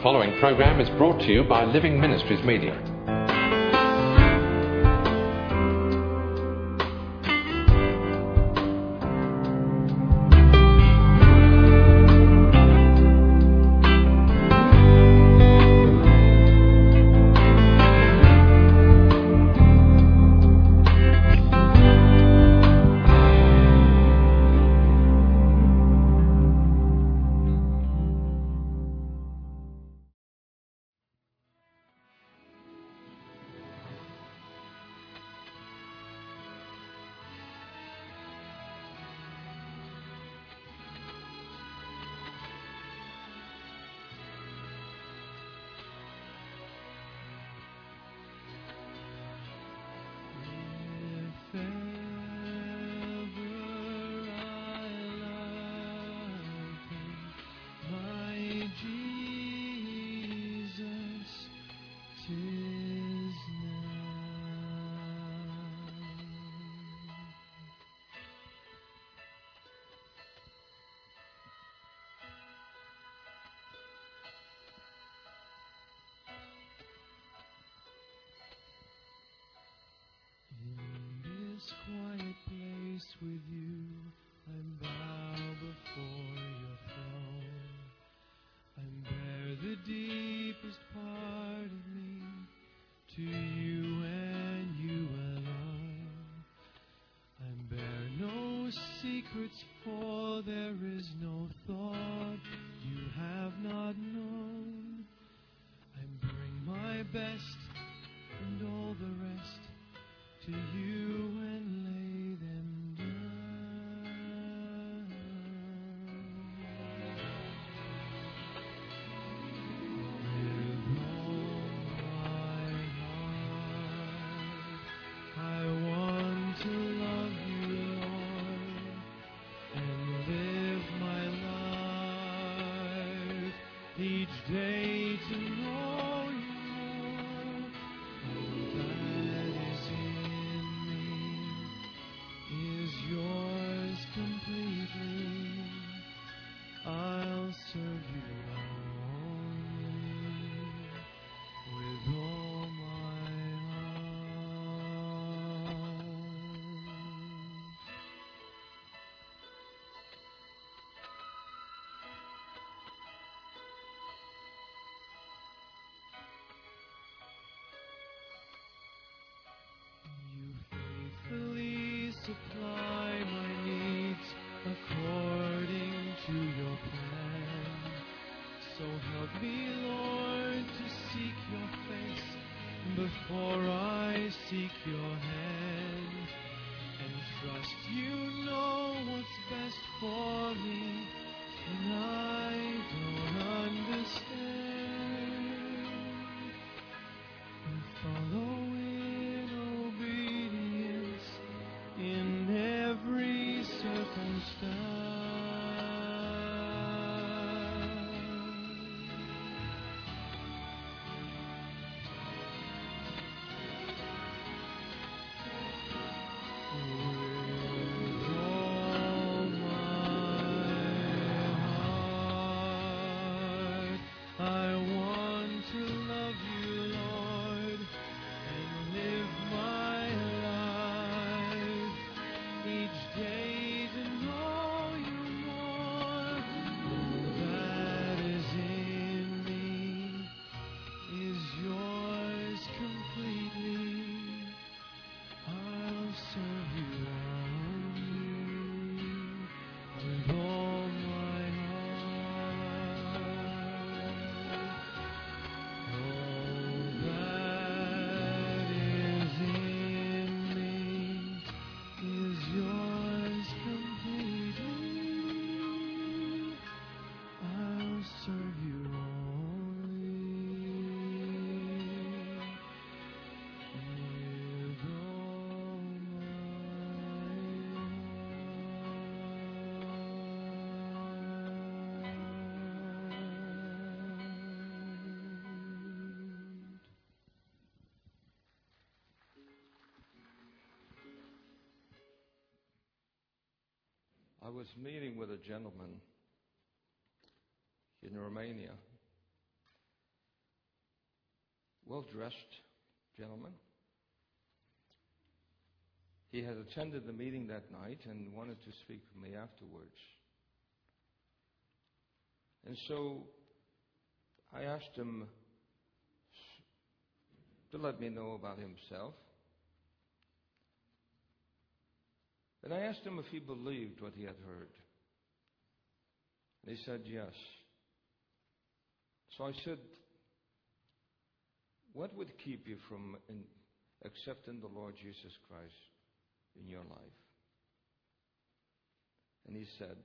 following program is brought to you by Living Ministries Media. Quiet place with you, I bow before your throne. I bear the deepest part of me to you and you alone. I bear no secrets, for there is no thought you have not known. I bring my best and all the rest to you and lay them down. With all my heart, I want to love you, Lord, and live my life each day to know you. Yours completely, I'll serve you only with all my heart. You faithfully supply my needs according to your plan. So help me, Lord, to seek your face before I seek your hand, and trust you know what's best for me, and I don't understand. And follow in obedience in every circumstance. With all my heart, I want to love you, Lord, and live my life each day to know you more. All that is in me is yours completely. I'll serve you only with all my heart. All that is in me is yours completely. I'll serve you only with all my I was meeting with a gentleman in Romania, well-dressed gentleman. He had attended the meeting that night and wanted to speak with me afterwards. And so I asked him to let me know about himself. And I asked him if he believed what he had heard. And he said yes. So I said, what would keep you from accepting the Lord Jesus Christ in your life? And he said,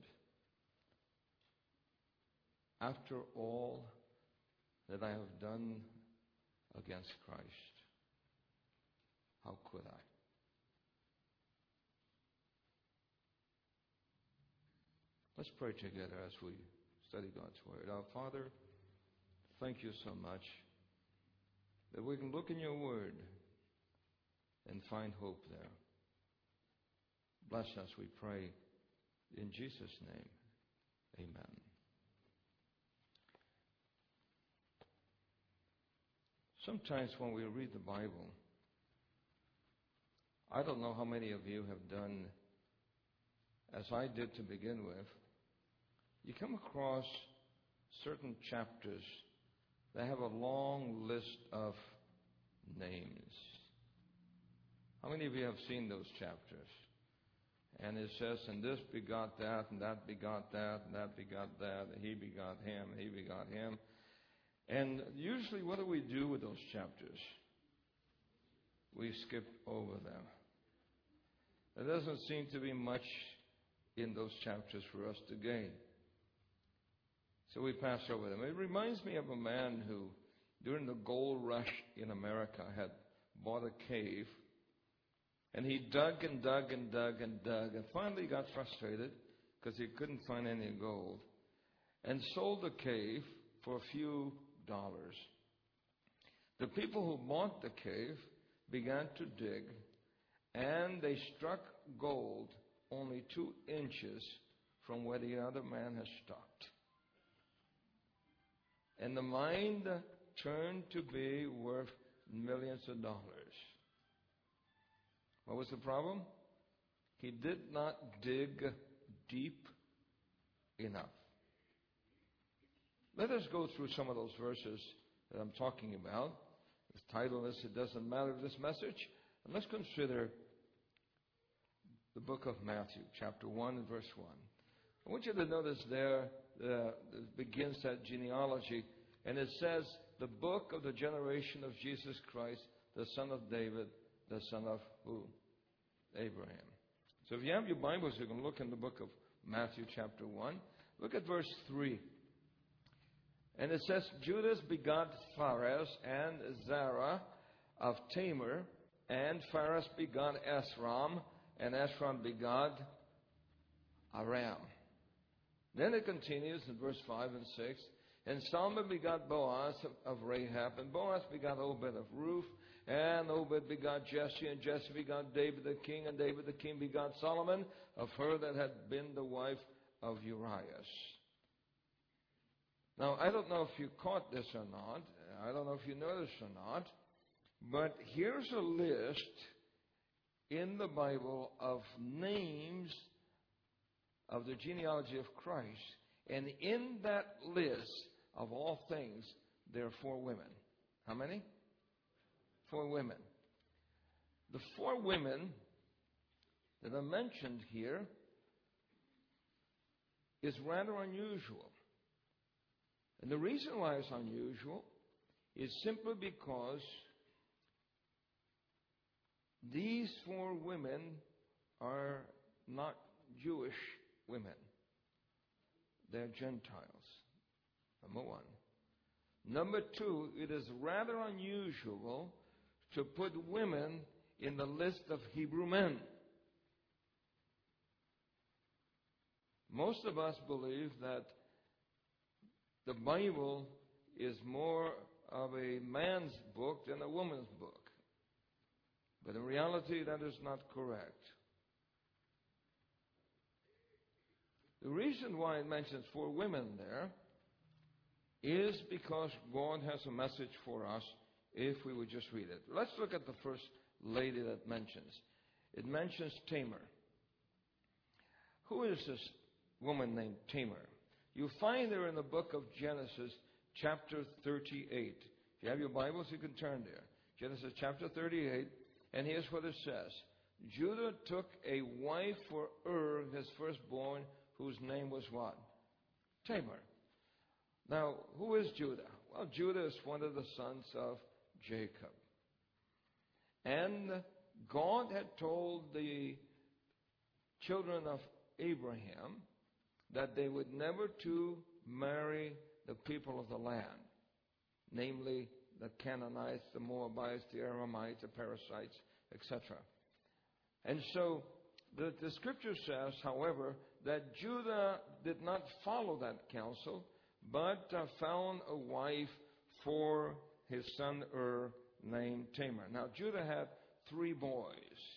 after all that I have done against Christ, how could I? Let's pray together as we study God's Word. Our Father, thank you so much that we can look in your Word and find hope there. Bless us, we pray, in Jesus' name. Amen. Sometimes when we read the Bible, I don't know how many of you have done as I did to begin with. You come across certain chapters that have a long list of names. How many of you have seen those chapters? And it says, and this begot that, and that begot that, and that begot that, and he begot him, and he begot him. And usually what do we do with those chapters? We skip over them. There doesn't seem to be much in those chapters for us to gain. So we pass over them. It reminds me of a man who, during the gold rush in America, had bought a cave. And he dug and dug and dug and dug, and finally got frustrated because he couldn't find any gold, and sold the cave for a few dollars. The people who bought the cave began to dig, and they struck gold only 2 inches from where the other man had stopped. And the mine turned to be worth millions of dollars. What was the problem? He did not dig deep enough. Let us go through some of those verses that I'm talking about. The title is, It Doesn't Matter, this message. And let's consider the book of Matthew, chapter 1 and verse 1. I want you to notice there, it begins that genealogy, and it says, the book of the generation of Jesus Christ, the son of David, the son of who? Abraham. So if you have your Bibles, you can look in the book of Matthew chapter 1. Look at verse 3. And it says, Judas begot Phares and Zerah of Tamar, and Phares begot Esrom, and Esrom begot Aram. Then it continues in verse 5 and 6. And Solomon begot Boaz of Rahab, and Boaz begot Obed of Ruth, and Obed begot Jesse, and Jesse begot David the king, and David the king begot Solomon of her that had been the wife of Uriah. Now, I don't know if you caught this or not. I don't know if you noticed or not. But here's a list in the Bible of names of the genealogy of Christ. And in that list of all things, there are 4 women. How many? 4 women. The 4 women that are mentioned here is rather unusual. And the reason why it's unusual is simply because these 4 women are not Jewish women. They're Gentiles. Number 1. Number 2, it is rather unusual to put women in the list of Hebrew men. Most of us believe that the Bible is more of a man's book than a woman's book. But in reality, that is not correct. The reason why it mentions 4 women there is because God has a message for us if we would just read it. Let's look at the first lady that mentions. It mentions Tamar. Who is this woman named Tamar? You find her in the book of Genesis, chapter 38. If you have your Bibles, you can turn there. Genesis chapter 38, and here's what it says. Judah took a wife for his firstborn, whose name was what? Tamar. Now, who is Judah? Well, Judah is one of the sons of Jacob. And God had told the children of Abraham that they would never to marry the people of the land, namely the Canaanites, the Moabites, the Aramites, the Perizzites, etc. And so the scripture says, however, that Judah did not follow that counsel, but found a wife for his son named Tamar. Now, Judah had 3 boys.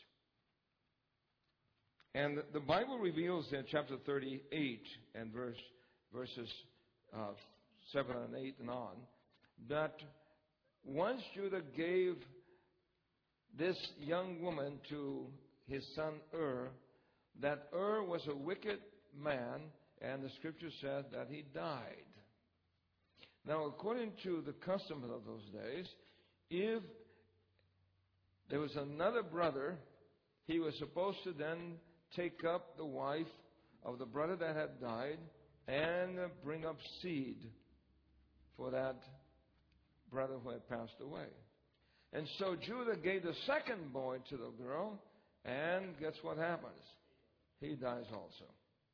And the Bible reveals in chapter 38 and verses 7 and 8 and on, that once Judah gave this young woman to his son that was a wicked man, and the scripture said that he died. Now, according to the custom of those days, if there was another brother, he was supposed to then take up the wife of the brother that had died and bring up seed for that brother who had passed away. And so Judah gave the second boy to the girl, and guess what happens? He dies also.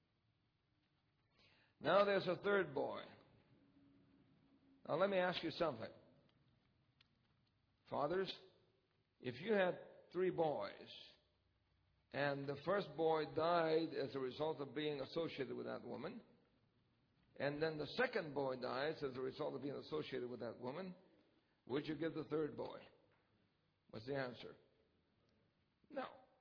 Now there's a third boy. Now let me ask you something. Fathers, if you had 3 boys, and the first boy died as a result of being associated with that woman, and then the second boy dies as a result of being associated with that woman, would you give the third boy? What's the answer? No.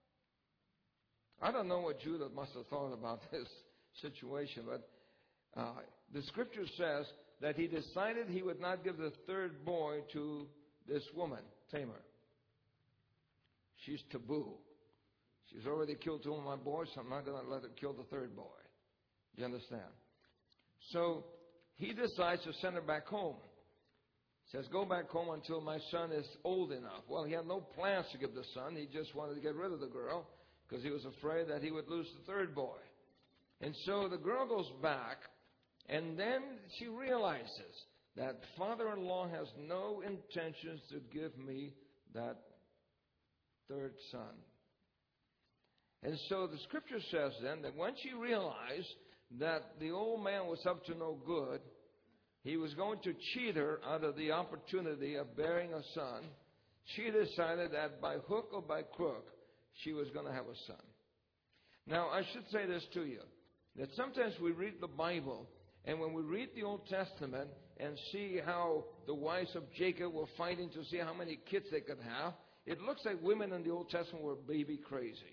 I don't know what Judah must have thought about this situation, but the scripture says that he decided he would not give the third boy to this woman, Tamar. She's taboo. She's already killed 2 of my boys, so I'm not going to let her kill the third boy. You understand? So he decides to send her back home. Says, go back home until my son is old enough. Well, he had no plans to give the son. He just wanted to get rid of the girl because he was afraid that he would lose the third boy. And so the girl goes back, and then she realizes that father-in-law has no intentions to give me that third son. And so the scripture says then that when she realized that the old man was up to no good, he was going to cheat her out of the opportunity of bearing a son, she decided that by hook or by crook, she was going to have a son. Now, I should say this to you, that sometimes we read the Bible, and when we read the Old Testament and see how the wives of Jacob were fighting to see how many kids they could have, it looks like women in the Old Testament were baby crazy.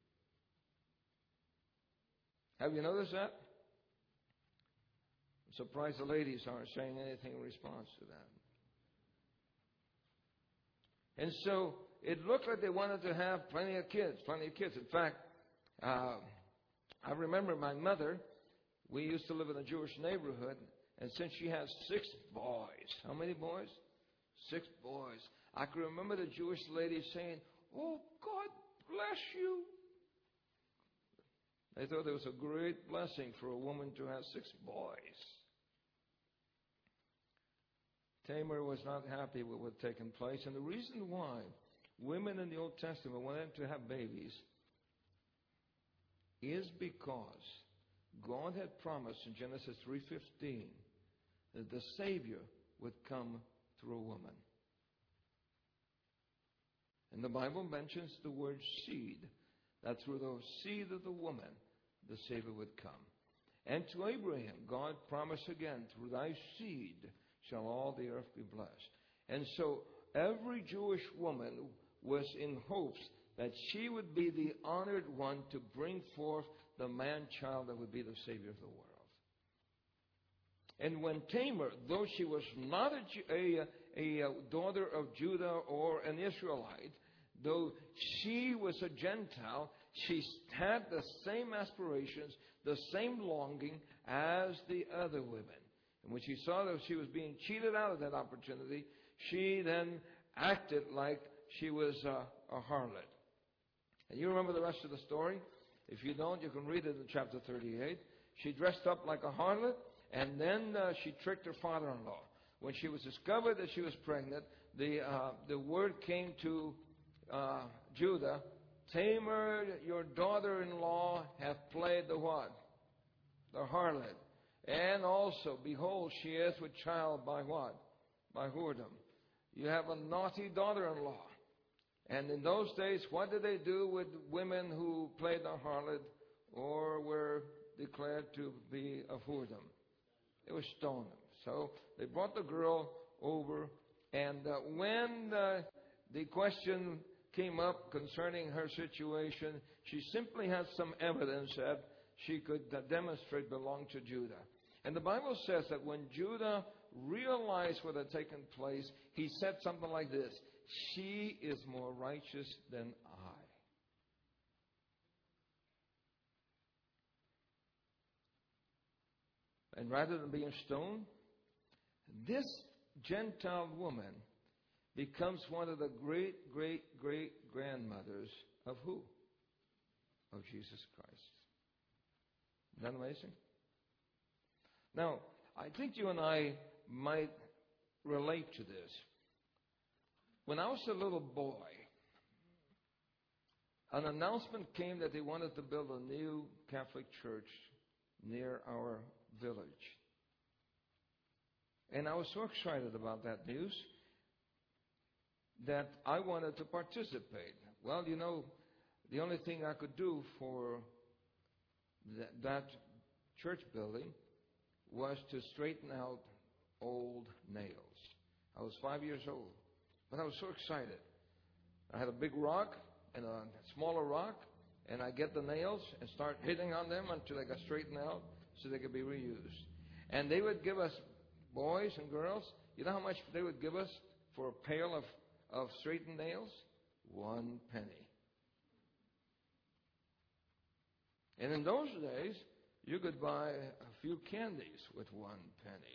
Have you noticed that? I'm surprised the ladies aren't saying anything in response to that. And so it looked like they wanted to have plenty of kids. In fact, I remember my mother, we used to live in a Jewish neighborhood, and since she had 6 boys, how many boys? 6 boys. I can remember the Jewish lady saying, "Oh, God bless you." They thought it was a great blessing for a woman to have 6 boys. Tamar was not happy with what had taken place, and the reason why women in the Old Testament wanted to have babies is because God had promised in Genesis 3:15 that the Savior would come through a woman. And the Bible mentions the word seed, that through the seed of the woman, the Savior would come. And to Abraham, God promised again, through thy seed shall all the earth be blessed. And so every Jewish woman was in hopes that she would be the honored one to bring forth the man-child that would be the Savior of the world. And when Tamar, though she was not a daughter of Judah or an Israelite, though she was a Gentile, she had the same aspirations, the same longing as the other women. And when she saw that she was being cheated out of that opportunity, she then acted like she was a harlot. And you remember the rest of the story? If you don't, you can read it in chapter 38. She dressed up like a harlot, and then she tricked her father-in-law. When she was discovered that she was pregnant, the word came to Judah, Tamar, your daughter-in-law, hath played the what? The harlot. And also, behold, she is with child by what? By whoredom. You have a naughty daughter-in-law. And in those days, what did they do with women who played the harlot or were declared to be of whoredom? They would stone them. So they brought the girl over, and when the question came up concerning her situation, she simply had some evidence that she could demonstrate belonged to Judah. And the Bible says that when Judah realized what had taken place, he said something like this: she is more righteous than I. And rather than being stoned, this Gentile woman becomes one of the great, great, great grandmothers of who? Of Jesus Christ. Isn't that amazing? Now, I think you and I might relate to this. When I was a little boy, an announcement came that they wanted to build a new Catholic church near our village. And I was so excited about that news that I wanted to participate. Well, you know, the only thing I could do for that church building was to straighten out old nails. I was 5 years old, but I was so excited. I had a big rock and a smaller rock, and I get the nails and start hitting on them until they got straightened out so they could be reused. And they would give us, boys and girls, you know how much they would give us for a pail of straightened nails? 1 penny. And in those days, you could buy a few candies with 1 penny.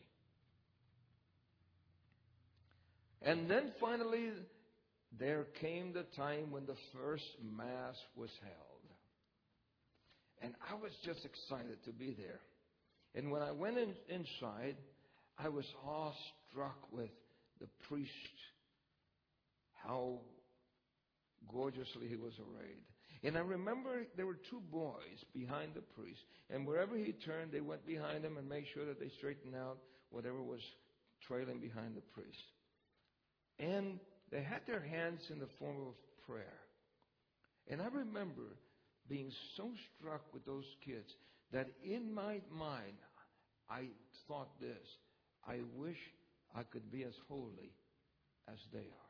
And then finally, there came the time when the first Mass was held. And I was just excited to be there. And when I went inside, I was awestruck with the priest, how gorgeously he was arrayed. And I remember there were 2 boys behind the priest. And wherever he turned, they went behind him and made sure that they straightened out whatever was trailing behind the priest. And they had their hands in the form of prayer. And I remember being so struck with those kids that in my mind, I thought this: I wish I could be as holy as they are.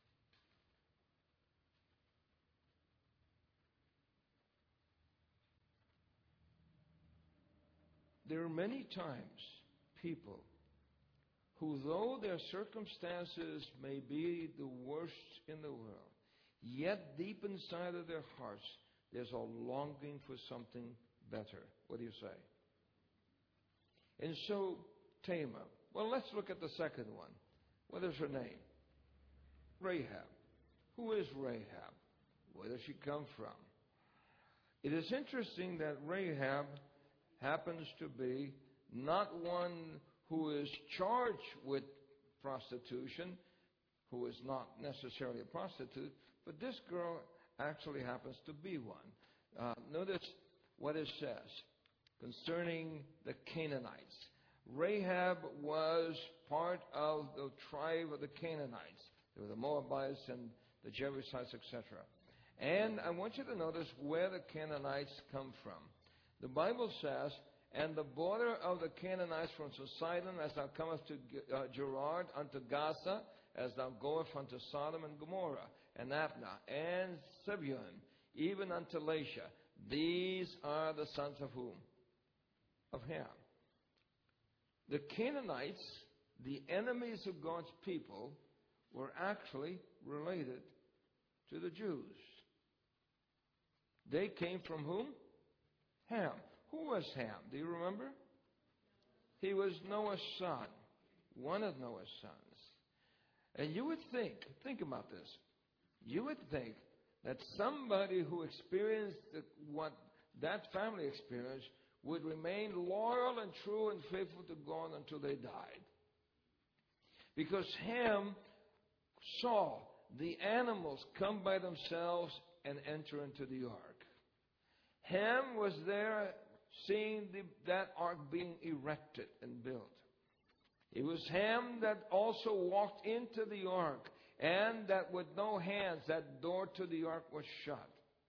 There are many times people who, though their circumstances may be the worst in the world, yet deep inside of their hearts, there's a longing for something better. What do you say? And so, Tamar. Well, let's look at the second one. What is her name? Rahab. Who is Rahab? Where does she come from? It is interesting that Rahab happens to be not one who is charged with prostitution, who is not necessarily a prostitute, but this girl actually happens to be one. Notice what it says concerning the Canaanites. Rahab was part of the tribe of the Canaanites. There were the Moabites and the Jebusites, etc. And I want you to notice where the Canaanites come from. The Bible says, and the border of the Canaanites from Sidon, as thou comest to Gerard, unto Gaza, as thou goest unto Sodom and Gomorrah, and Admah, and Zebulun, even unto Lasha. These are the sons of whom? Of Ham. the Canaanites, the enemies of God's people, were actually related to the Jews. They came from whom? Ham. Who was Ham? Do you remember? He was Noah's son, one of Noah's sons. And you would think about this, you would think that somebody who experienced what that family experienced would remain loyal and true and faithful to God until they died. Because Ham saw the animals come by themselves and enter into the ark. Ham was there seeing that ark being erected and built. It was Ham that also walked into the ark, and that with no hands, that door to the ark was shut.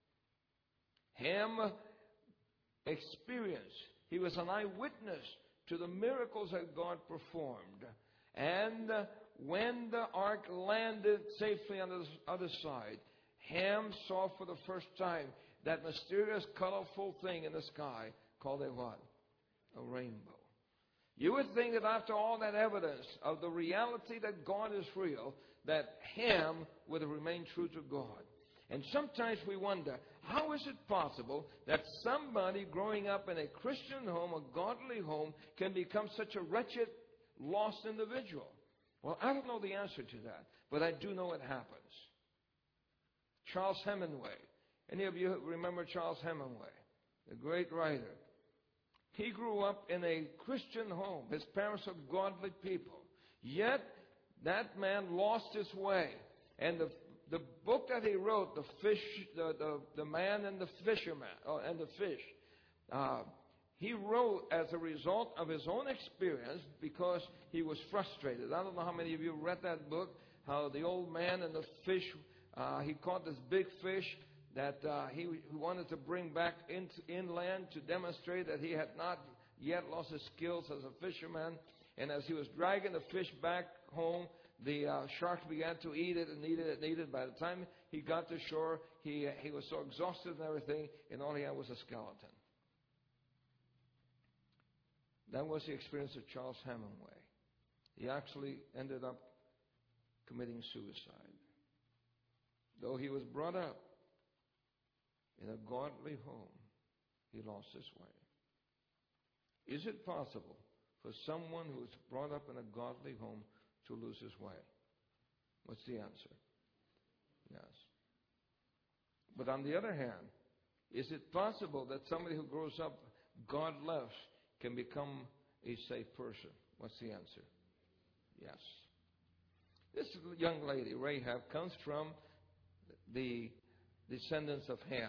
Ham experienced, he was an eyewitness to the miracles that God performed. And when the ark landed safely on the other side, Ham saw for the first time that mysterious, colorful thing in the sky called a what? A rainbow. You would think that after all that evidence of the reality that God is real, that Ham would have remained true to God. And sometimes we wonder, how is it possible that somebody growing up in a Christian home, a godly home, can become such a wretched, lost individual? Well, I don't know the answer to that, but I do know it happens. Charles Hemingway. Any of you remember Charles Hemingway, the great writer? He grew up in a Christian home. His parents are godly people. Yet, that man lost his way. And the book that he wrote, the man and the fisherman, and the fish, he wrote as a result of his own experience because he was frustrated. I don't know how many of you read that book, how the old man and the fish, he caught this big fish that he wanted to bring back inland to demonstrate that he had not yet lost his skills as a fisherman. And as he was dragging the fish back home, the sharks began to eat it and eat it and eat it. By the time he got to shore, he was so exhausted and everything, and all he had was a skeleton. That was the experience of Charles Hemingway. He actually ended up committing suicide. Though he was brought up in a godly home, he lost his way. Is it possible for someone who is brought up in a godly home to lose his way? What's the answer? Yes. But on the other hand, is it possible that somebody who grows up godless can become a safe person? What's the answer? Yes. This young lady, Rahab, comes from the descendants of Ham.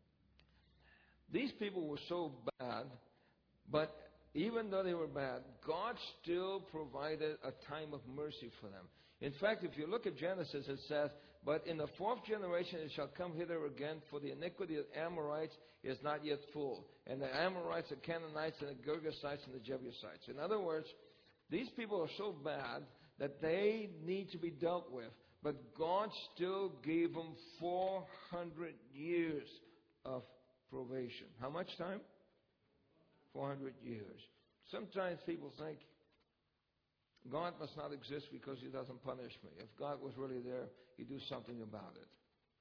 These people were so bad, but even though they were bad, God still provided a time of mercy for them. In fact, if you look at Genesis, it says, "But in the fourth generation it shall come hither again, for the iniquity of the Amorites is not yet full. And the Amorites, the Canaanites, and the Girgasites, and the Jebusites." In other words, these people are so bad that they need to be dealt with. But God still gave them 400 years of probation. How much time? 400 years. Sometimes people think, God must not exist because he doesn't punish me. If God was really there, he'd do something about it.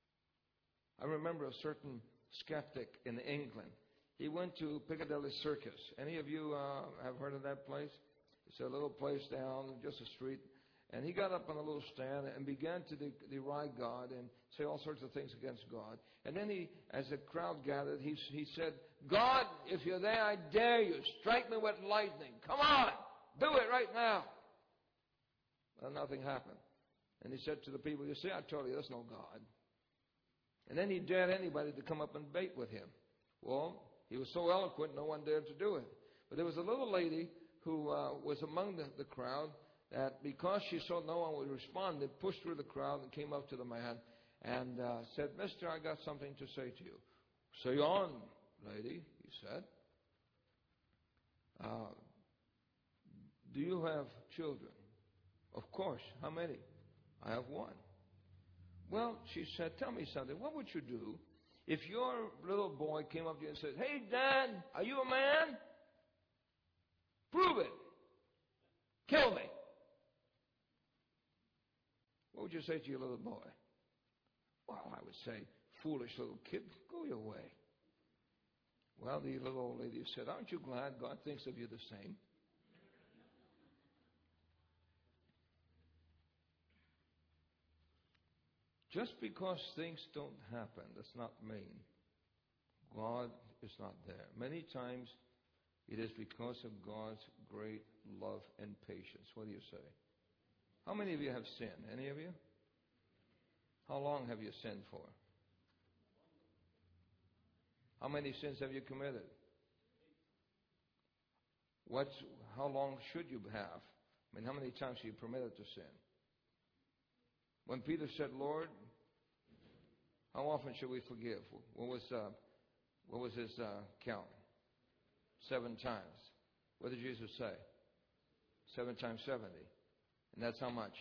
I remember a certain skeptic in England. He went to Piccadilly Circus. Any of you have heard of that place? It's a little place down just a street. And he got up on a little stand and began to deride God and say all sorts of things against God. And then he, as the crowd gathered, he said, "God, if you're there, I dare you. Strike me with lightning. Come on. Do it right now." Well, nothing happened. And he said to the people, "You see, I told you there's no God." And then he dared anybody to come up and debate with him. Well, he was so eloquent, no one dared to do it. But there was a little lady who was among the crowd, that because she saw no one would respond, they pushed through the crowd and came up to the man and said, "Mister, I got something to say to you." "Say on, lady," he said. "Do you have children?" "Of course. How many?" "I have one." "Well," she said, "tell me something. What would you do if your little boy came up to you and said, 'Hey, Dad, are you a man?' Prove it." Kill me. What would you say to your little boy? Well, I would say, foolish little kid, go your way. Well, the little old lady said, aren't you glad God thinks of you the same? Just because things don't happen does not mean God is not there. Many times it is because of God's great love and patience. What do you say? How many of you have sinned? Any of you? How long have you sinned for? How many sins have you committed? How long should you have? I mean, how many times are you permitted to sin? When Peter said, Lord, how often should we forgive? What was his count? 7 times. What did Jesus say? 7 times 70. And that's how much?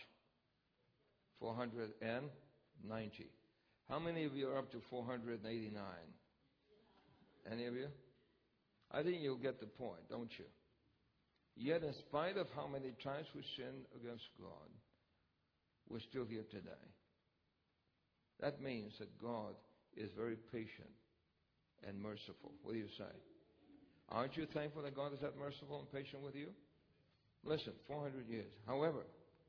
490. How many of you are up to 489? Any of you? I think you'll get the point, don't you? Yet, in spite of how many times we sin against God, we're still here today. That means that God is very patient and merciful. What do you say? Aren't you thankful that God is that merciful and patient with you? Listen, 400 years. However,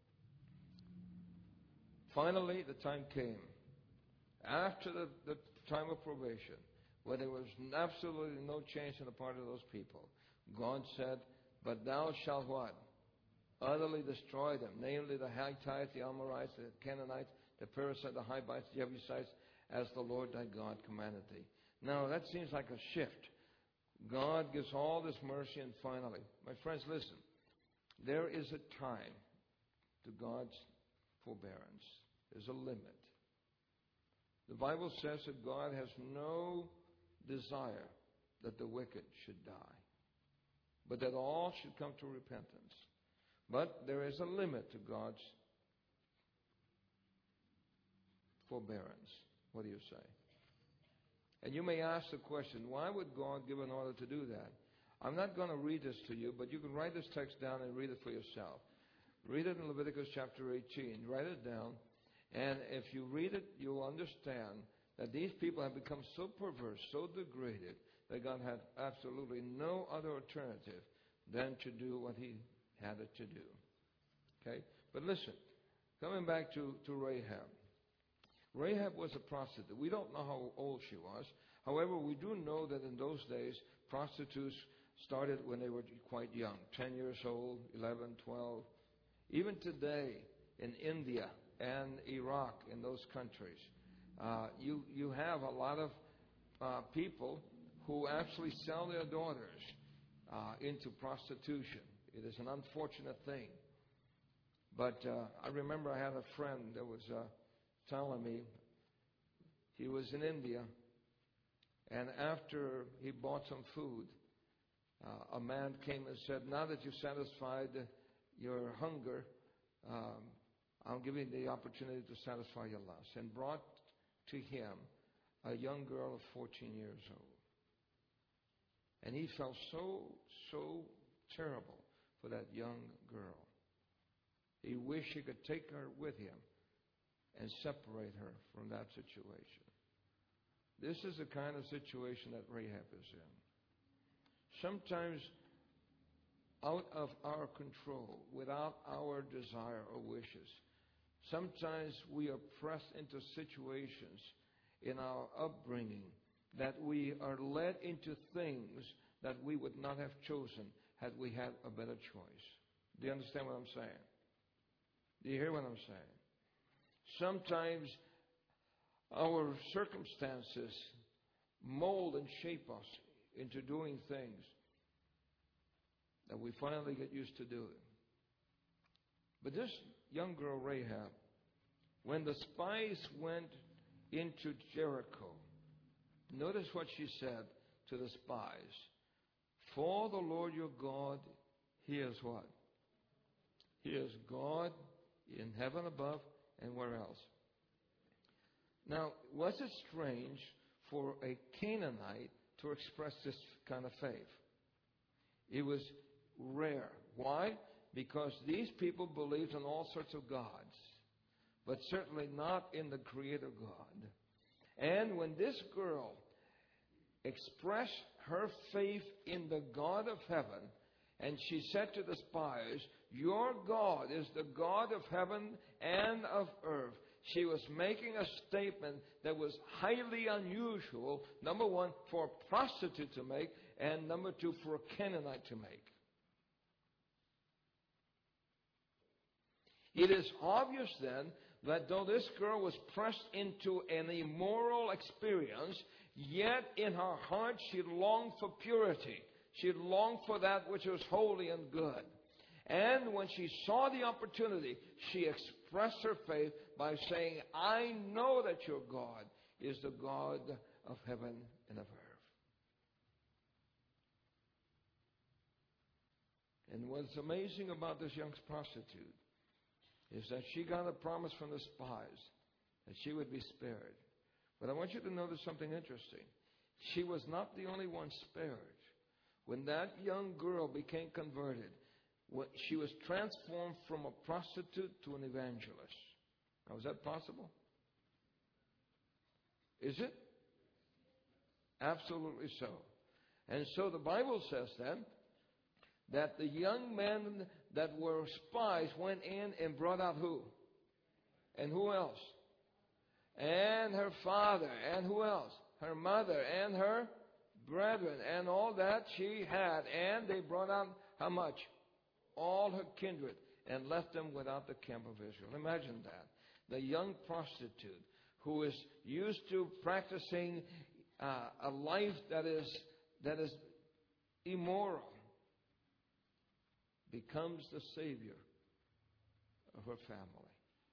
finally the time came, after the time of probation, where there was absolutely no change on the part of those people. God said, but thou shalt what? Utterly destroy them, namely the Hittites, the Amorites, the Canaanites, the Perizzites, the Hivites, the Jebusites, as the Lord thy God commanded thee. Now, that seems like a shift. God gives all this mercy, and finally, my friends, listen. There is a time to God's forbearance. There's a limit. The Bible says that God has no desire that the wicked should die, but that all should come to repentance. But there is a limit to God's forbearance. What do you say? And you may ask the question, why would God give an order to do that? I'm not going to read this to you, but you can write this text down and read it for yourself. Read it in Leviticus chapter 18. Write it down. And if you read it, you'll understand that these people have become so perverse, so degraded, that God had absolutely no other alternative than to do what he had it to do. Okay? But listen, coming back to Rahab. Rahab was a prostitute. We don't know how old she was. However, we do know that in those days, prostitutes started when they were quite young, 10 years old, 11, 12. Even today, in India and Iraq, in those countries, you have a lot of people who actually sell their daughters into prostitution. It is an unfortunate thing. But I remember I had a friend that was telling me he was in India, and after he bought some food, a man came and said, now that you've satisfied your hunger, I'll give you the opportunity to satisfy your lust, and brought to him a young girl of 14 years old. And he felt so terrible for that young girl. He wished he could take her with him and separate her from that situation. This is the kind of situation that Rahab is in. Sometimes out of our control, without our desire or wishes, sometimes we are pressed into situations in our upbringing that we are led into things that we would not have chosen had we had a better choice. Do you understand what I'm saying? Do you hear what I'm saying? Sometimes our circumstances mold and shape us into doing things that we finally get used to doing. But this young girl, Rahab, when the spies went into Jericho, notice what she said to the spies. For the Lord your God, He is what? He is God in heaven above, and where else? Now, was it strange for a Canaanite to express this kind of faith? It was rare. Why? because these people believed in all sorts of gods, but certainly not in the Creator God. And when this girl expressed her faith in the God of heaven, and she said to the spies, "Your God is the God of heaven and of earth," she was making a statement that was highly unusual, number one, for a prostitute to make, and number two, for a Canaanite to make. It is obvious then that though this girl was pressed into an immoral experience, yet in her heart she longed for purity. She longed for that which was holy and good. And when she saw the opportunity, she expressed her faith by saying, "I know that your God is the God of heaven and of earth." And what's amazing about this young prostitute is that she got a promise from the spies that she would be spared. But I want you to notice something interesting. She was not the only one spared. When that young girl became converted, she was transformed from a prostitute to an evangelist. Now, is that possible? Is it? Absolutely so. And so the Bible says then that the young men that were spies went in and brought out who? And who else? And her father. And who else? Her mother and her brethren. And all that she had. And they brought out how much? All her kindred. And left them without the camp of Israel. Imagine that. The young prostitute who is used to practicing a life that is immoral becomes the savior of her family.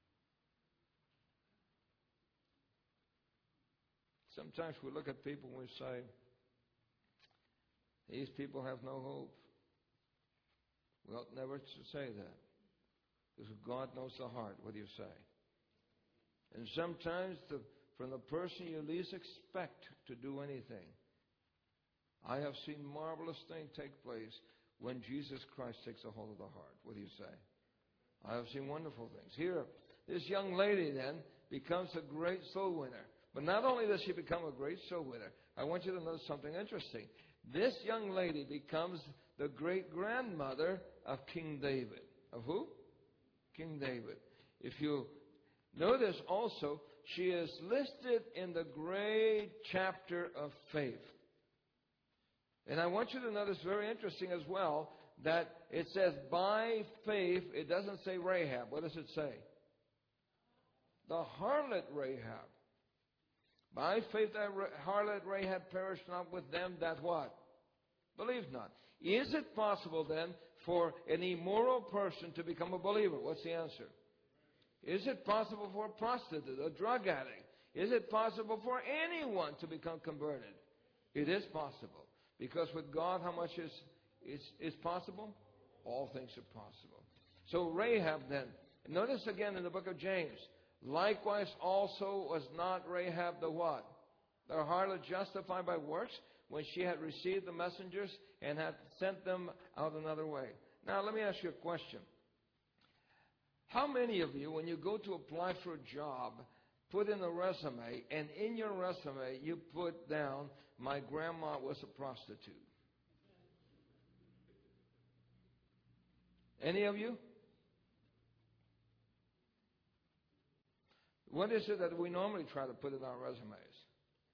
Sometimes we look at people and we say, "These people have no hope." We ought never to say that, because God knows the heart. What do you say? And sometimes from the person you least expect to do anything, I have seen marvelous things take place when Jesus Christ takes a hold of the heart. What do you say? I have seen wonderful things. Here, this young lady then becomes a great soul winner. But not only does she become a great soul winner, I want you to notice something interesting. This young lady becomes the great-grandmother of King David. Of who? King David. If you notice also, she is listed in the great chapter of faith. And I want you to notice, very interesting as well, that it says by faith. It doesn't say Rahab. What does it say? The harlot Rahab. By faith that harlot Rahab perished not with them that what? Believe not. Is it possible then for an immoral person to become a believer? What's the answer? Is it possible for a prostitute, a drug addict? Is it possible for anyone to become converted? It is possible. Because with God, how much is possible? All things are possible. So Rahab then, notice again in the book of James, likewise also was not Rahab the what? The harlot justified by works when she had received the messengers and had sent them out another way. Now let me ask you a question. How many of you, when you go to apply for a job, put in a resume, and in your resume you put down, "My grandma was a prostitute"? Any of you? What is it that we normally try to put in our resumes?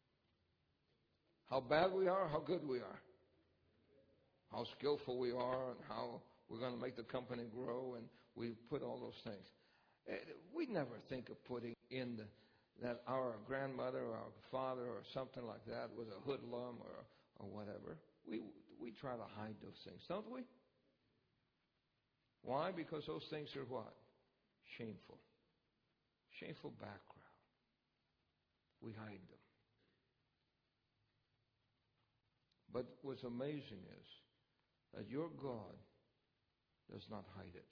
How bad we are, how good we are. How skillful we are, and how we're going to make the company grow, and we put all those things. We never think of putting in that our grandmother or our father or something like that was a hoodlum or whatever. We try to hide those things, don't we? Why? Because those things are what? Shameful. Shameful background. We hide them. But what's amazing is that your God does not hide it.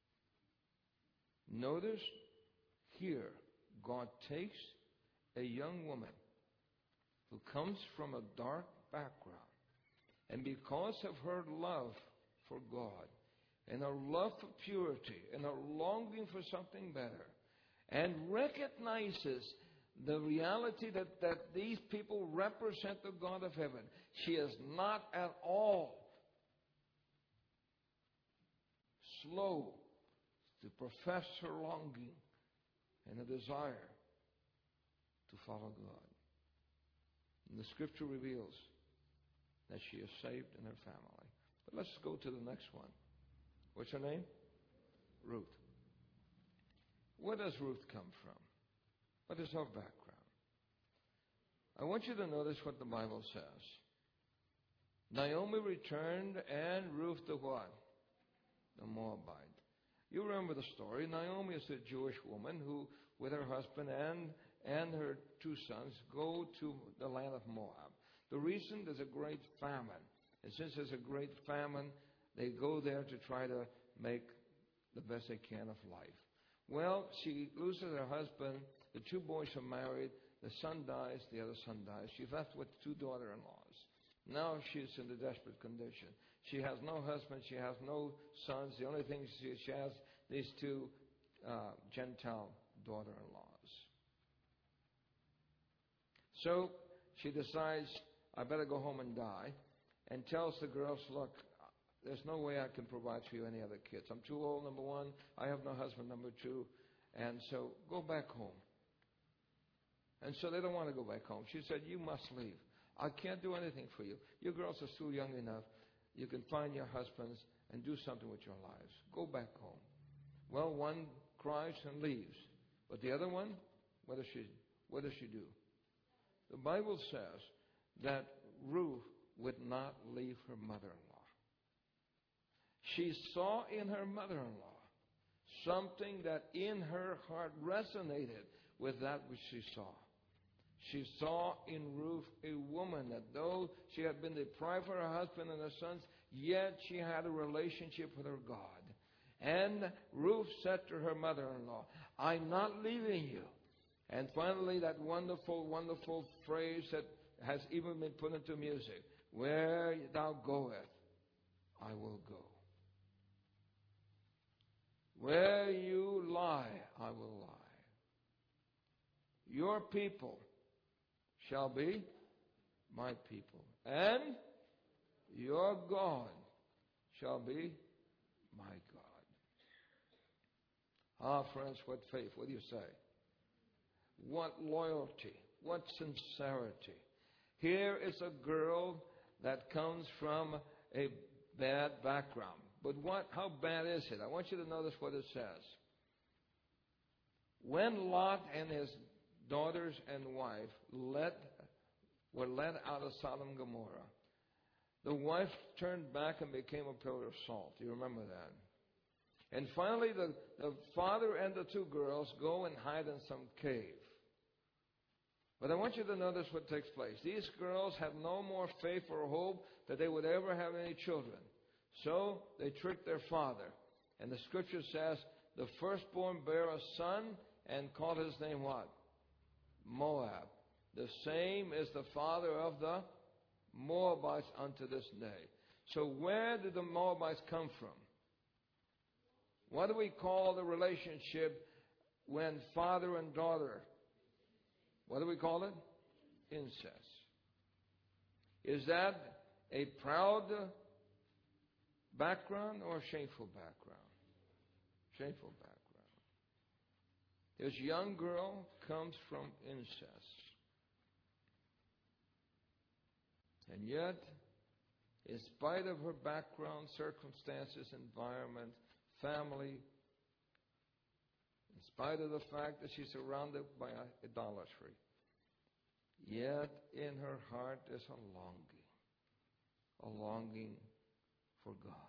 Notice here, God takes a young woman who comes from a dark background, and because of her love for God, and her love for purity, and her longing for something better, and recognizes the reality that these people represent the God of heaven, she is not at all slow to profess her longing and a desire to follow God. And the scripture reveals that she is saved in her family. But let's go to the next one. What's her name? Ruth. Where does Ruth come from? What is her background? I want you to notice what the Bible says. Naomi returned and Ruth the what? The Moabite. You remember the story. Naomi is a Jewish woman who, with her husband and her 2 sons, go to the land of Moab. The reason, there's a great famine. And since there's a great famine, they go there to try to make the best they can of life. Well, she loses her husband. The 2 boys are married. The son dies. The other son dies. She's left with 2 daughter-in-laws. Now she's in a desperate condition. She has no husband. She has no sons. The only thing she has, these 2 Gentile daughter-in-laws. So she decides, I better go home and die, and tells the girls, look, there's no way I can provide for you any other kids. I'm too old, number 1. I have no husband, number 2. And so go back home. And so they don't want to go back home. She said, you must leave. I can't do anything for you. You girls are still young enough. You can find your husbands and do something with your lives. Go back home. Well, one cries and leaves. But the other one, what does she do? The Bible says that Ruth would not leave her mother-in-law. She saw in her mother-in-law something that in her heart resonated with that which she saw. She saw in Ruth a woman that though she had been deprived of her husband and her sons, yet she had a relationship with her God. And Ruth said to her mother-in-law, I'm not leaving you. And finally, that wonderful, wonderful phrase that has even been put into music, where thou goest, I will go. Where you lie, I will lie. Your people shall be my people, and your God shall be my God. Ah, friends, what faith, what do you say? What loyalty, what sincerity. Here is a girl that comes from a bad background. But how bad is it? I want you to notice what it says. When Lot and his daughters and wife were led out of Sodom and Gomorrah, the wife turned back and became a pillar of salt. You remember that? And finally, the father and the 2 girls go and hide in some cave. But I want you to notice what takes place. These girls have no more faith or hope that they would ever have any children. So they tricked their father. And the scripture says, the firstborn bare a son and called his name what? Moab. The same is the father of the Moabites unto this day. So where did the Moabites come from? What do we call the relationship when father and daughter? What do we call it? Incest. Is that a proud background or a shameful background? Shameful background. This young girl comes from incest. And yet, in spite of her background, circumstances, environment, family, in spite of the fact that she's surrounded by idolatry, yet in her heart is a longing for God.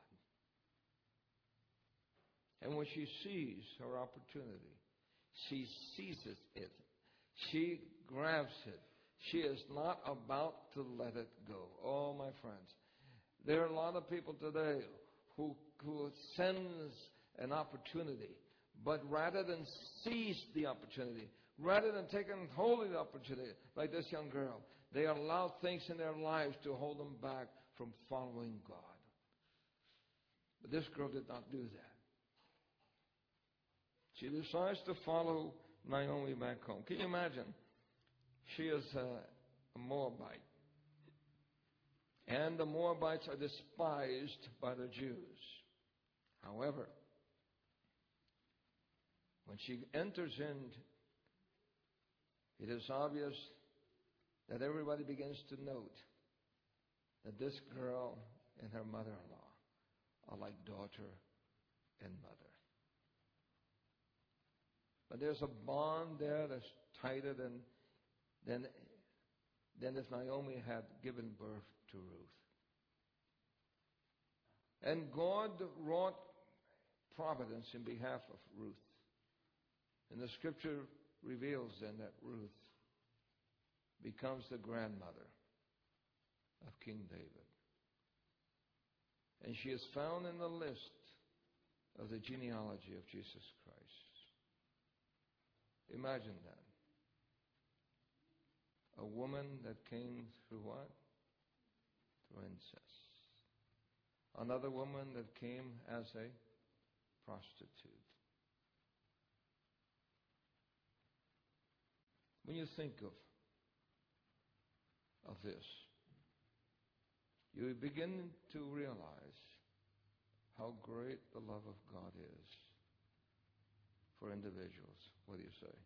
And when she sees her opportunity, she seizes it. She grabs it. She is not about to let it go. Oh, my friends, there are a lot of people today who sense an opportunity, but rather than seize the opportunity, rather than taking hold of the opportunity, like this young girl, they allow things in their lives to hold them back from following God. But this girl did not do that. She decides to follow Naomi back home. Can you imagine? She is a Moabite. And the Moabites are despised by the Jews. However, when she enters in, it is obvious that everybody begins to note that this girl and her mother-in-law are like daughter and mother. But there's a bond there that's tighter than if Naomi had given birth to Ruth. And God wrought providence in behalf of Ruth. And the scripture reveals then that Ruth becomes the grandmother of King David. And she is found in the list of the genealogy of Jesus Christ. Imagine that. A woman that came through what? Through incest. Another woman that came as a prostitute. When you think of this, you begin to realize how great the love of God is for individuals. What do you say?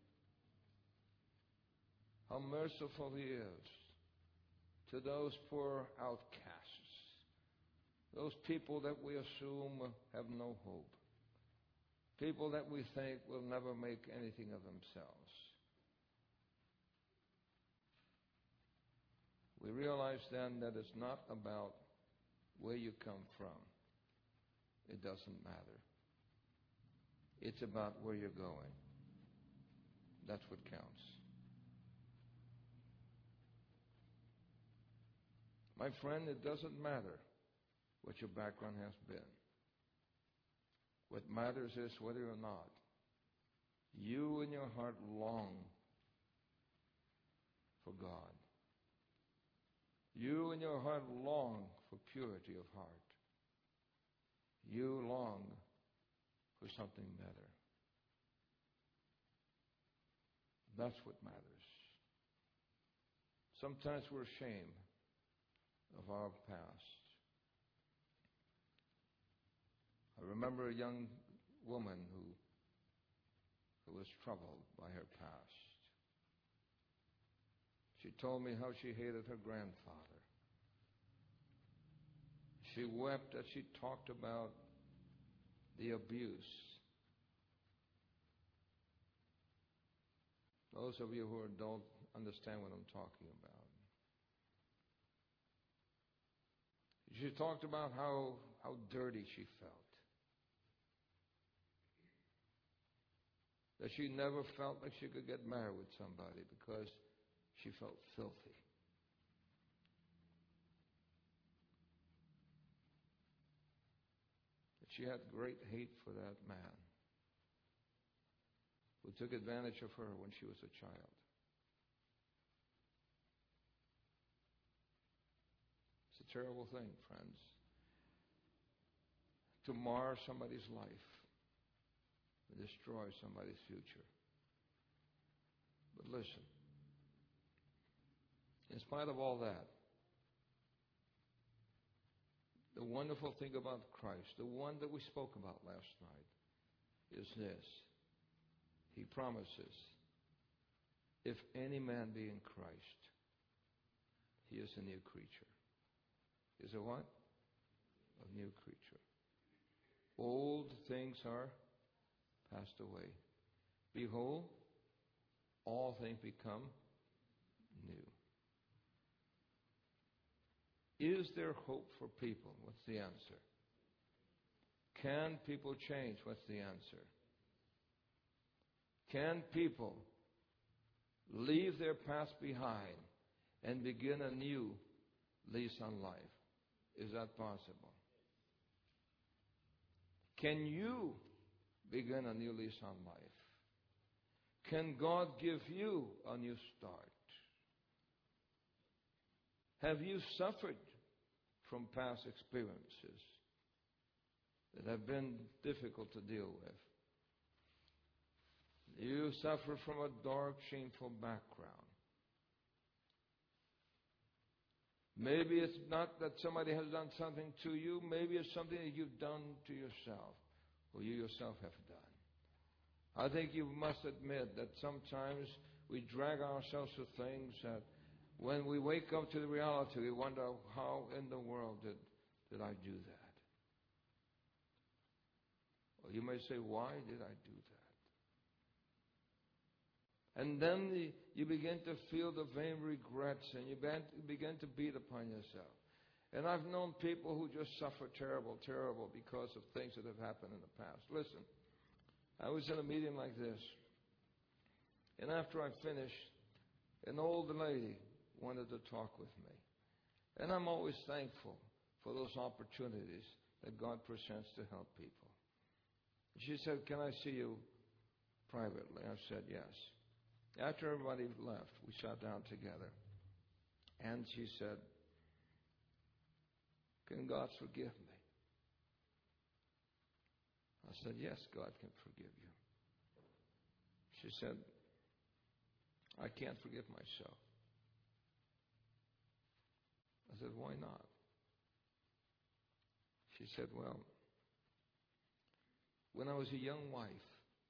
How merciful He is to those poor outcasts, those people that we assume have no hope, people that we think will never make anything of themselves. We realize then that it's not about where you come from. It doesn't matter. It's about where you're going. That's what counts. My friend, it doesn't matter what your background has been. What matters is whether or not you in your heart long for God. You in your heart long for purity of heart. You long for something better. That's what matters. Sometimes we're ashamed of our past. I remember a young woman who was troubled by her past. She told me how she hated her grandfather. She wept as she talked about the abuse. Those of you who don't understand what I'm talking about. She talked about how dirty she felt. That she never felt like she could get married with somebody because she felt filthy. That she had great hate for that man who took advantage of her when she was a child. It's a terrible thing, friends, to mar somebody's life and destroy somebody's future. But listen, in spite of all that, the wonderful thing about Christ, the one that we spoke about last night, is this. He promises, if any man be in Christ, he is a new creature. Is a what? A new creature. Old things are passed away. Behold, all things become new. Is there hope for people? What's the answer? Can people change? What's the answer? Can people leave their past behind and begin a new lease on life? Is that possible? Can you begin a new lease on life? Can God give you a new start? Have you suffered from past experiences? that have been difficult to deal with. You suffer from a dark, shameful background. Maybe it's not that somebody has done something to you. Maybe it's something that you've done to yourself, or you yourself have done. I think you must admit that sometimes we drag ourselves to things that when we wake up to the reality, we wonder, how in the world did I do that? Or you may say, why did I do that? And then you begin to feel the vain regrets, and you begin to beat upon yourself. And I've known people who just suffer terrible because of things that have happened in the past. Listen, I was in a meeting like this, and after I finished, an old lady wanted to talk with me. And I'm always thankful for those opportunities that God presents to help people. She said, can I see you privately? I said, yes. After everybody left, we sat down together. And she said, can God forgive me? I said, yes, God can forgive you. She said, I can't forgive myself. I said, why not? She said, well, when I was a young wife,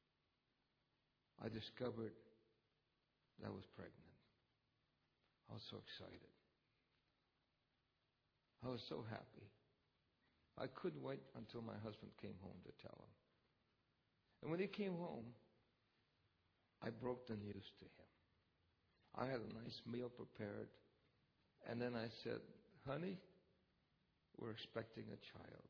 I discovered that I was pregnant. I was so excited. I was so happy. I couldn't wait until my husband came home to tell him. And when he came home, I broke the news to him. I had a nice meal prepared. And then I said, honey, we're expecting a child.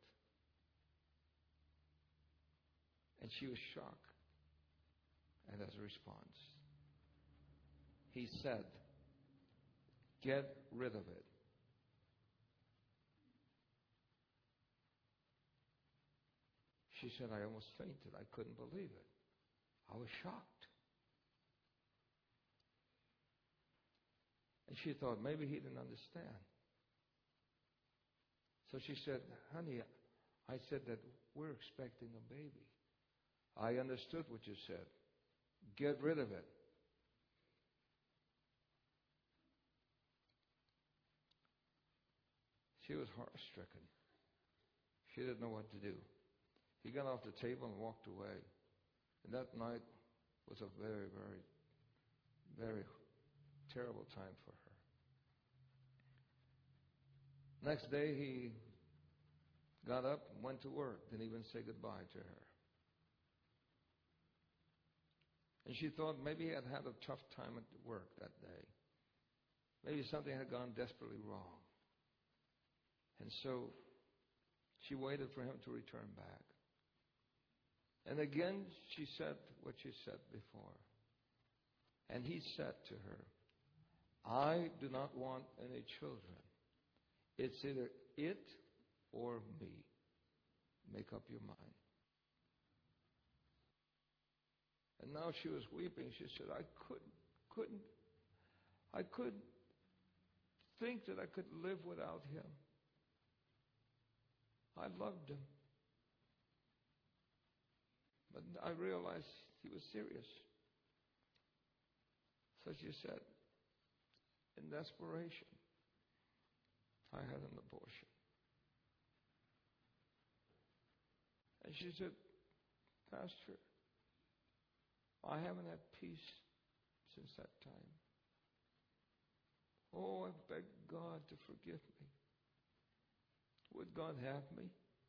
And she was shocked. And as a response, he said, get rid of it. She said, I almost fainted. I couldn't believe it. I was shocked. And she thought maybe he didn't understand. So she said, honey, I said that we're expecting a baby. I understood what you said. Get rid of it. She was horror-stricken. She didn't know what to do. He got off the table and walked away. And that night was a very, very, very terrible time for her. Next day, he got up and went to work, didn't even say goodbye to her. And she thought maybe he had had a tough time at work that day. Maybe something had gone desperately wrong. And so she waited for him to return back. And again, she said what she said before. And he said to her, I do not want any children. It's either it or me. Make up your mind. And now she was weeping. She said, I couldn't think that I could live without him. I loved him. But I realized he was serious. So she said, in desperation, I had an abortion. And she said, Pastor, I haven't had peace since that time. Oh, I beg God to forgive me. Would God have me?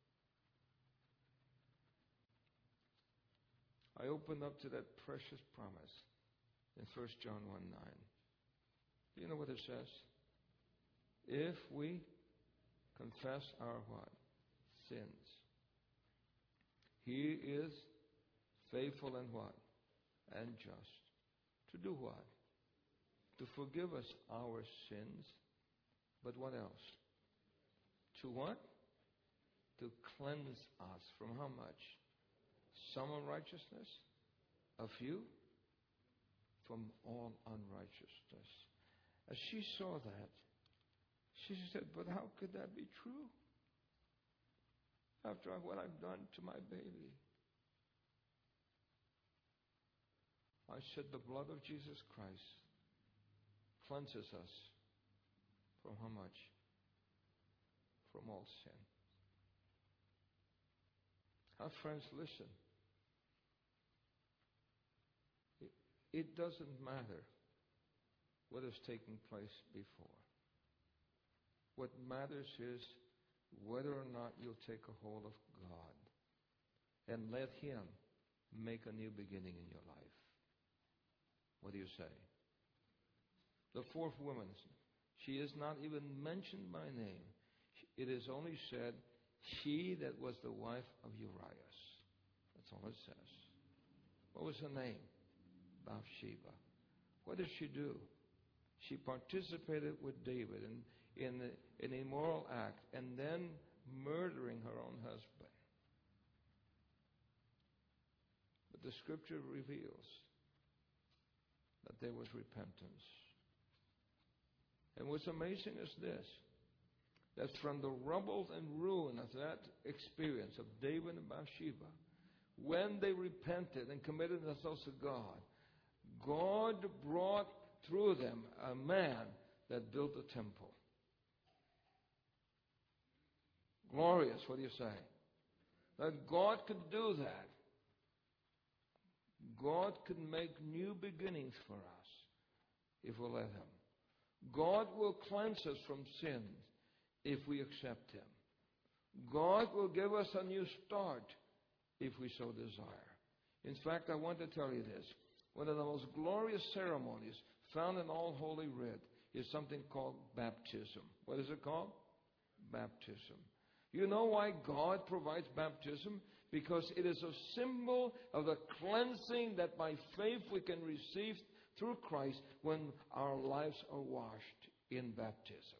I opened up to that precious promise in 1 John 1:9. Do you know what it says? If we confess our what? Sins. He is faithful and what? And just. To do what? To forgive us our sins. But what else? To what? To cleanse us from how much? Some unrighteousness? A few? From all unrighteousness. As she saw that, she said, but how could that be true? after what I've done to my baby. I said the blood of Jesus Christ cleanses us from how much? From all sin. Now, friends, listen. It doesn't matter what has taken place before. What matters is whether or not you'll take a hold of God and let Him make a new beginning in your life. What do you say? The fourth woman, she is not even mentioned by name. It is only said, she that was the wife of Uriah. That's all it says. What was her name? Bathsheba. What did she do? She participated with David in an immoral act and then murdering her own husband. But the scripture reveals that there was repentance. And what's amazing is this, that from the rubble and ruin of that experience of David and Bathsheba, when they repented and committed themselves to God, God brought through them a man that built a temple. Glorious, what do you say? That God could do that. God could make new beginnings for us if we let Him. God will cleanse us from sins if we accept Him. God will give us a new start if we so desire. In fact, I want to tell you this. One of the most glorious ceremonies found in all Holy Writ is something called baptism. What is it called? Baptism. You know why God provides baptism? Because it is a symbol of the cleansing that by faith we can receive through Christ when our lives are washed in baptism.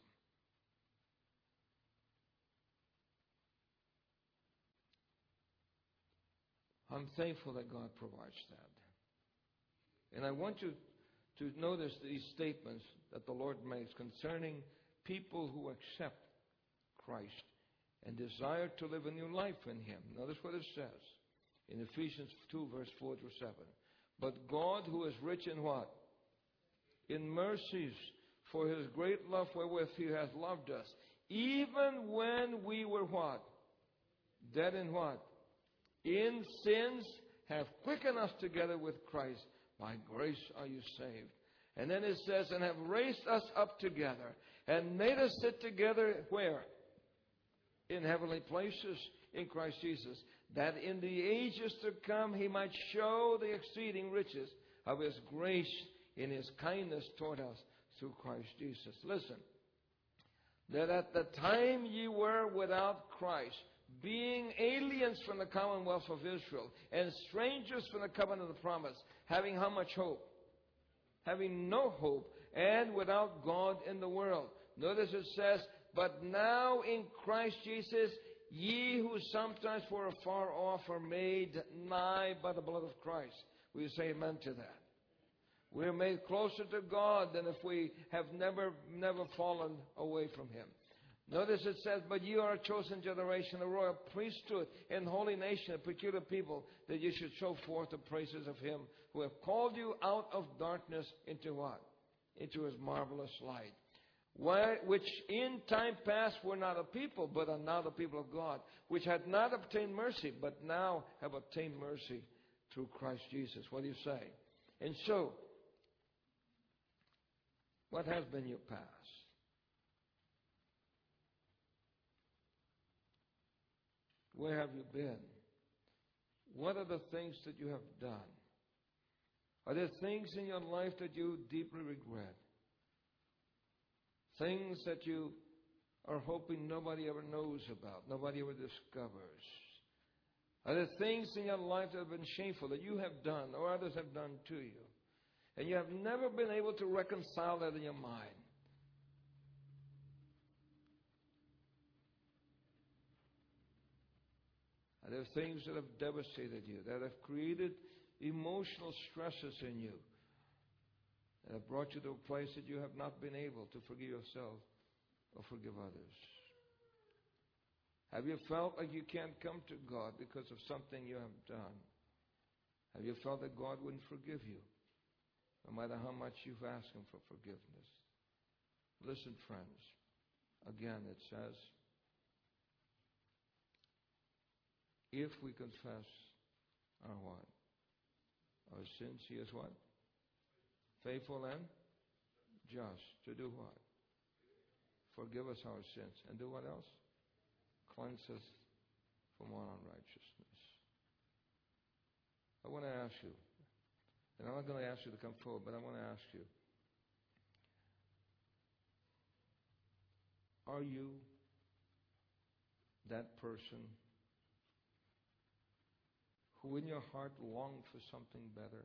I'm thankful that God provides that. And I want you to notice these statements that the Lord makes concerning people who accept Christ and desire to live a new life in Him. Notice what it says in Ephesians 2, verse 4 through 7. But God, who is rich in what? In mercies, for His great love wherewith He hath loved us, even when we were what? Dead in what? In sins, have quickened us together with Christ. By grace are you saved. And then it says, and have raised us up together and made us sit together where? In heavenly places in Christ Jesus, that in the ages to come He might show the exceeding riches of His grace in His kindness toward us through Christ Jesus. Listen, that at the time ye were without Christ, being aliens from the commonwealth of Israel and strangers from the covenant of the promise, having how much hope? Having no hope and without God in the world. Notice it says, but now in Christ Jesus, ye who sometimes were afar off are made nigh by the blood of Christ. Will you say amen to that? We are made closer to God than if we have never fallen away from Him. Notice it says, but you are a chosen generation, a royal priesthood, and holy nation, a peculiar people, that you should show forth the praises of Him who have called you out of darkness into what? Into His marvelous light. Which in time past were not a people, but are now the people of God, which had not obtained mercy, but now have obtained mercy through Christ Jesus. What do you say? And so, what has been your past? Where have you been? What are the things that you have done? Are there things in your life that you deeply regret? Things that you are hoping nobody ever knows about, nobody ever discovers? Are there things in your life that have been shameful that you have done or others have done to you? And you have never been able to reconcile that in your mind. Are there things that have devastated you, that have created emotional stresses in you, that have brought you to a place that you have not been able to forgive yourself or forgive others? Have you felt like you can't come to God because of something you have done? Have you felt that God wouldn't forgive you, no matter how much you've asked Him for forgiveness? Listen, friends. Again, it says, if we confess our what? Our sins, He is what? Faithful and just. To do what? Forgive us our sins. And do what else? Cleanse us from all unrighteousness. I want to ask you, and I'm not going to ask you to come forward, but I want to ask you, are you that person who in your heart long for something better?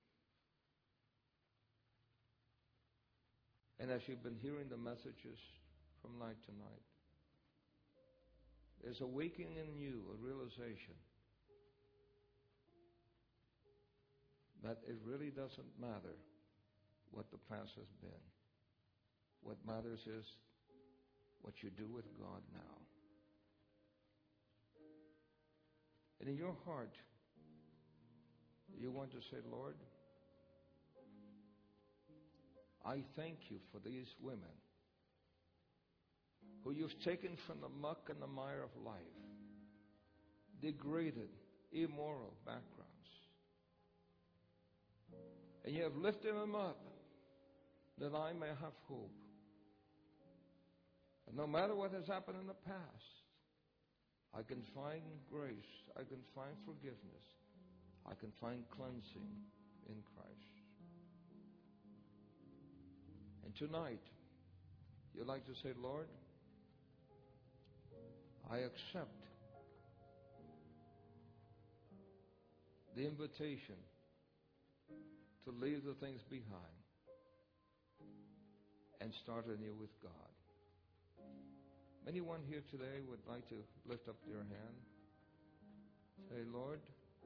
And as you've been hearing the messages from night to night, there's awakening in you a realization that it really doesn't matter what the past has been. What matters is what you do with God now. And in your heart, you want to say, Lord, I thank you for these women who you've taken from the muck and the mire of life, degraded, immoral backgrounds. And you have lifted them up that I may have hope. And no matter what has happened in the past, I can find grace, I can find forgiveness, I can find cleansing in Christ. And tonight, you'd like to say, Lord, I accept the invitation to leave the things behind and start anew with God. Anyone here today would like to lift up their hand? Say, Lord,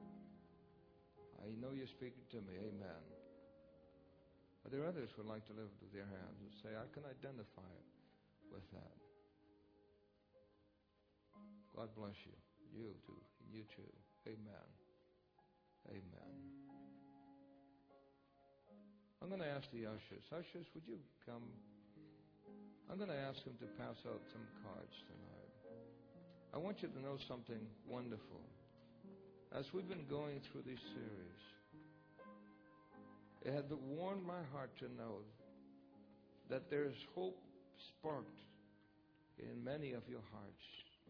I know you're speaking to me. Amen. Are there others who would like to lift up their hands and say, I can identify with that? God bless you. You too. You too. Amen. Amen. I'm going to ask the ushers. Ushers, would you come? I'm going to ask them to pass out some cards tonight. I want you to know something wonderful. As we've been going through this series, it had warmed my heart to know that there is hope sparked in many of your hearts.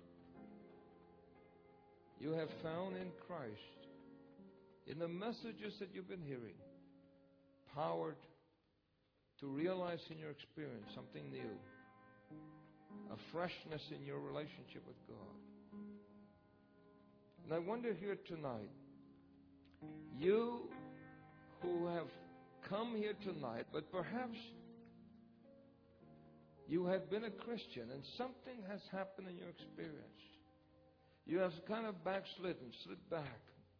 You have found in Christ, in the messages that you've been hearing, power to realize in your experience something new, a freshness in your relationship with God. And I wonder here tonight, you who have come here tonight, but perhaps you have been a Christian and something has happened in your experience. You have kind of backslidden, slid back.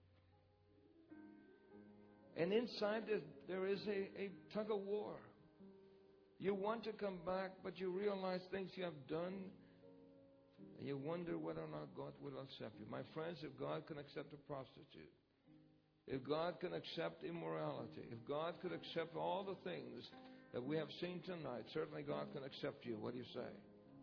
And inside there is a tug of war. You want to come back, but you realize things you have done, and you wonder whether or not God will accept you. My friends, if God can accept a prostitute, if God can accept immorality, if God could accept all the things that we have seen tonight, certainly God can accept you. What do you say?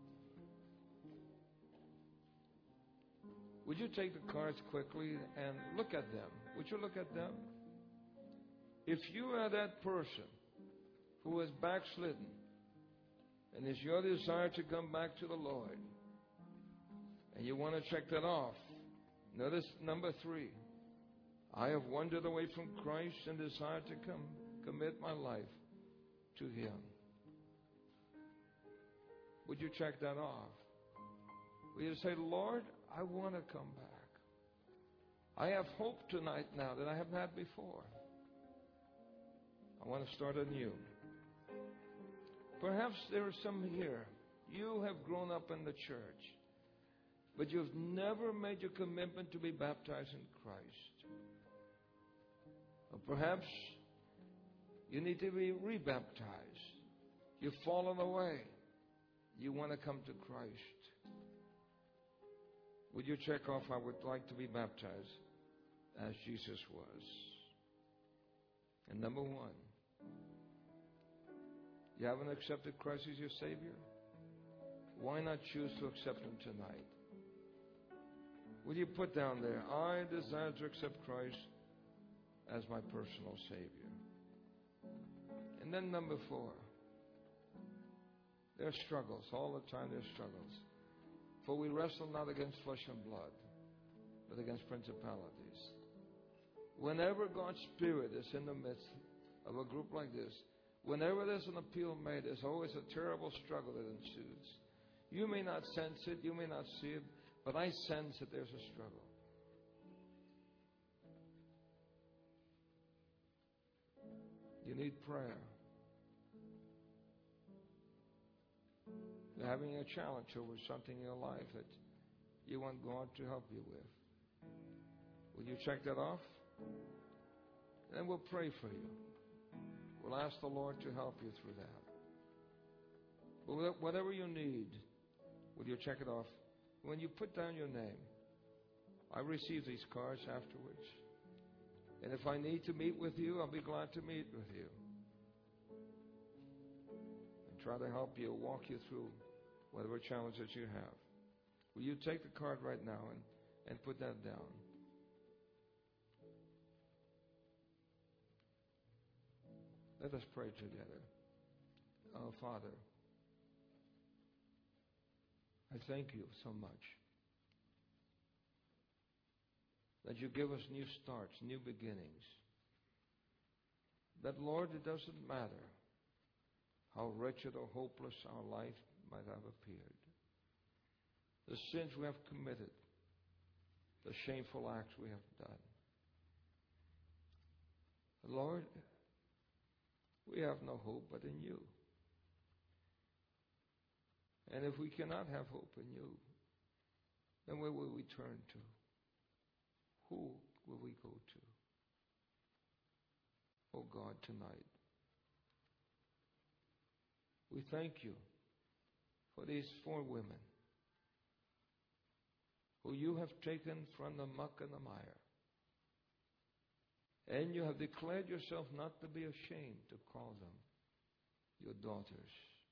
Would you take the cards quickly and look at them? Would you look at them? If you are that person who is backslidden and it's your desire to come back to the Lord and you want to check that off, notice number 3. I have wandered away from Christ and desire to commit my life to Him. Would you check that off? Will you say, Lord, I want to come back. I have hope tonight now that I haven't had before. I want to start anew. Perhaps there are some here. You have grown up in the church, but you've never made your commitment to be baptized in Christ. Or perhaps you need to be rebaptized. You've fallen away. You want to come to Christ. Would you check off, I would like to be baptized as Jesus was? And number one, you haven't accepted Christ as your Savior? Why not choose to accept Him tonight? Will you put down there, I desire to accept Christ as my personal Savior? And then number four, there are struggles. All the time there are struggles. For we wrestle not against flesh and blood, but against principalities. Whenever God's Spirit is in the midst of a group like this, whenever there's an appeal made, there's always a terrible struggle that ensues. You may not sense it, you may not see it, but I sense that there's a struggle. You need prayer. You're having a challenge over something in your life that you want God to help you with. Will you check that off? Then we'll pray for you. We'll ask the Lord to help you through that. But whatever you need, will you check it off? When you put down your name, I receive these cards afterwards. And if I need to meet with you, I'll be glad to meet with you. And try to help you, walk you through whatever challenges you have. Will you take the card right now and put that down? Let us pray together. Oh, Father, I thank you so much that you give us new starts, new beginnings. That, Lord, it doesn't matter how wretched or hopeless our life might have appeared. The sins we have committed, the shameful acts we have done. Lord, we have no hope but in you. And if we cannot have hope in you, then where will we turn to? Who will we go to? Oh God, tonight, we thank you for these 4 women who you have taken from the muck and the mire. And you have declared yourself not to be ashamed to call them your daughters.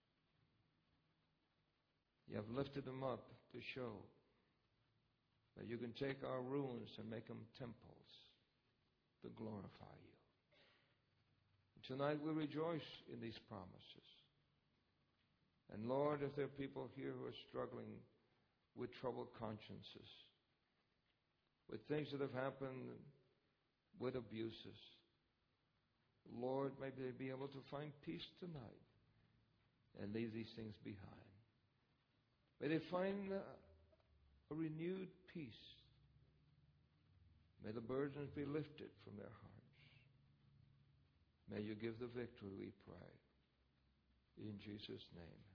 You have lifted them up to show that you can take our ruins and make them temples to glorify you. Tonight we rejoice in these promises. And Lord, if there are people here who are struggling with troubled consciences, with things that have happened, with abuses, Lord, may they be able to find peace tonight and leave these things behind. May they find a renewed peace. May the burdens be lifted from their hearts. May you give the victory, we pray. In Jesus' name.